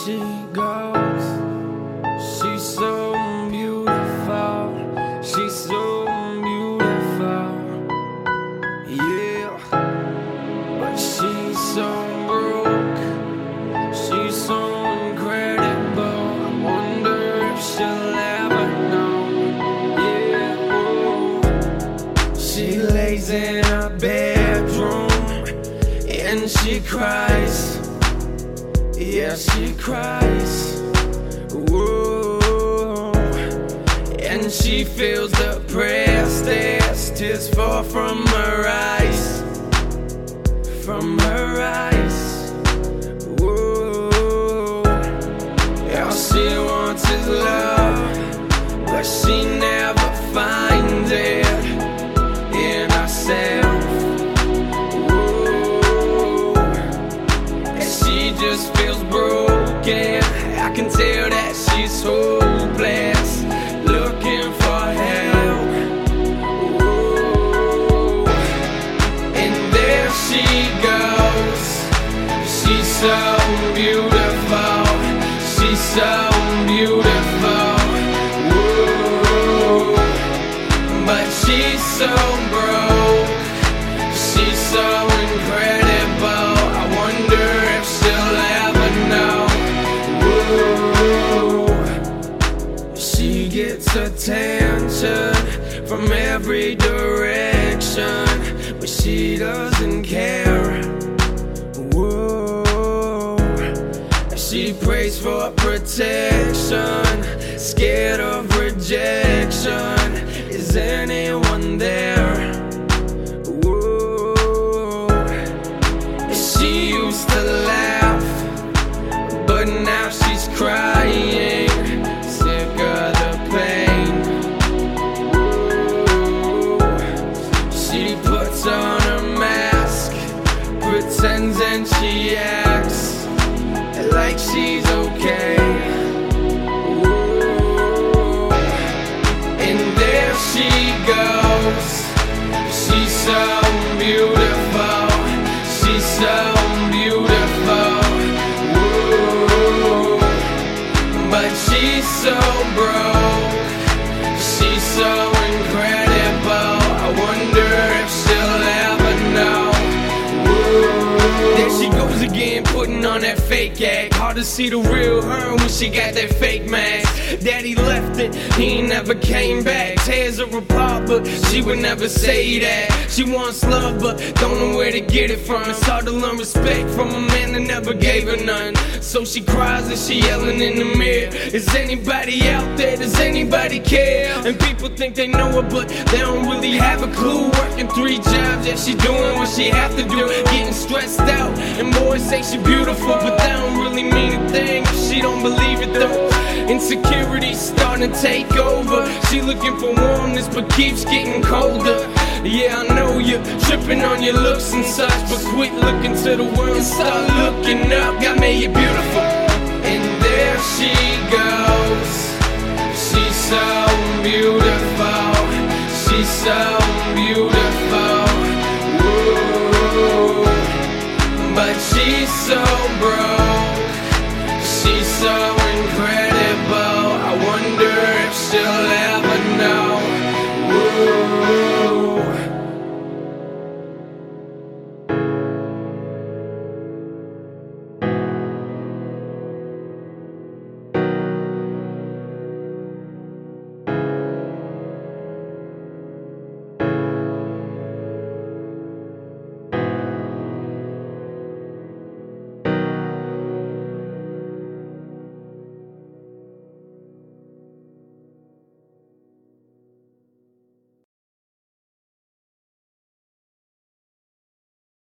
she goes. She's so beautiful. She's so beautiful. Yeah, but she's so broke. She's so incredible. I wonder if she'll ever know. Yeah, oh. She lays in her bedroom and she cries. Yeah, she cries. Whoa. And she feels depressed as tears fall from her eyes. From her eyes. Whoa. All she wants is love, but she never finds it in herself. Whoa. And she just feels broken. I can tell that she's hopeless, looking for help. Whoa. And there she goes. She's so beautiful. She's so beautiful. Whoa. But she's so broke. She's so incredible. I wonder if she'll ever know. Whoa. She gets attention from every direction, but she doesn't care. Whoa. She prays for protection, scared of rejection. Is anyone there? Whoa. She used to laugh, but now she's crying, sick of the pain. Whoa. She puts on a mask, pretends and she acts like she's okay. Whoa. And there she goes. She's so beautiful. She's so beautiful. Whoa. But she's so broke. She's so incredible. I wonder if she'll ever know. Whoa. There she goes again, putting on that fake act. Hard to see the real her when she got that fake mask. Daddy left it, he ain't never came back. Tears her apart, but she would never say that. She wants love, but don't know where to get it from. It's hard to learn respect from a man that never gave her none. So she cries and she yelling in the mirror. Is anybody out there? Does anybody care? And people think they know her, but they don't really have a clue. Working 3 jobs, yeah, she doing what she have to do. Getting stressed out, and boys say she beautiful, but that don't really mean a thing if she don't believe it though. Insecurity's starting to take over. She looking for warmness, but keeps getting colder. Yeah, I know you're tripping on your looks and such, but quit looking to the world and start looking up. God made you beautiful. And there she goes. She's so beautiful. She's so beautiful. Whoa. But she's so broke. She's so incredible.